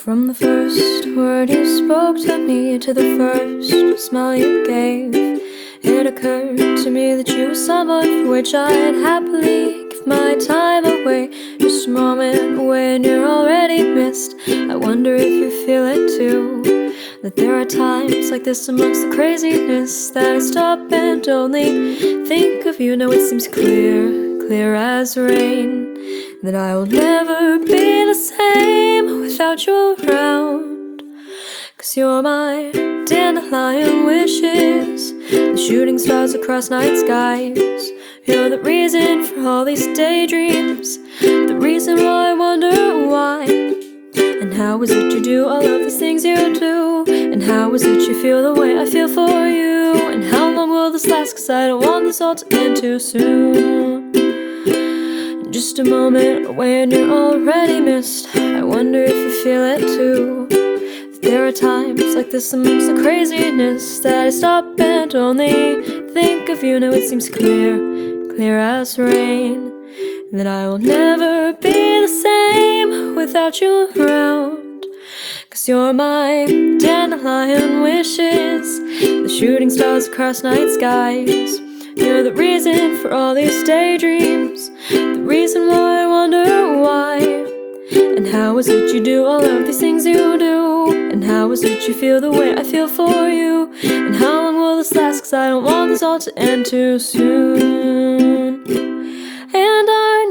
From the first word you spoke to me to the first smile you gave, it occurred to me that you were someone for which I'd happily give my time away. Just a moment when you're already missed, I wonder if you feel it too, that there are times like this amongst the craziness that I stop and only think of you. Now it seems clear as rain, that I will never be the same without you around. 'Cause you're my dandelion wishes, the shooting stars across night skies. You're the reason for all these daydreams, the reason why I wonder why. And how is it you do all of these things you do? And how is it you feel the way I feel for you? And how long will this last? 'Cause I don't want this all to end too soon. Just a moment when you're already missed, I wonder if you feel it too, that there are times like this amongst the craziness that I stop and only think of you. Now it seems clear as rain, that I will never be the same without you around. 'Cause you're my dandelion wishes, the shooting stars across night skies. You're the reason for all these daydreams, the reason why I wonder why. And how is it you do all of these things you do? And how is it you feel the way I feel for you? And how long will this last? 'Cause I don't want this all to end too soon. And I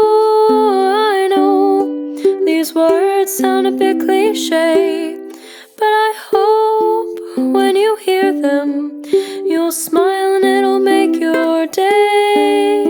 know, these words sound a bit cliche, but I hope when you hear them, you'll smile and it'll make your day.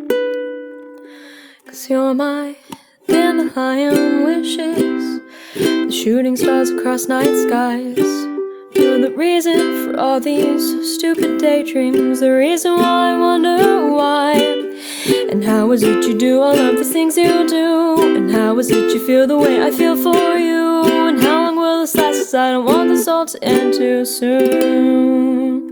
'Cause you're my dandelion wishes, the shooting stars across night skies. You're the reason for all these stupid daydreams, the reason why I wonder why. And how is it you do all of these things you do? And how is it you feel the way I feel for you? And how long will this last? 'Cause I don't want this all to end too soon.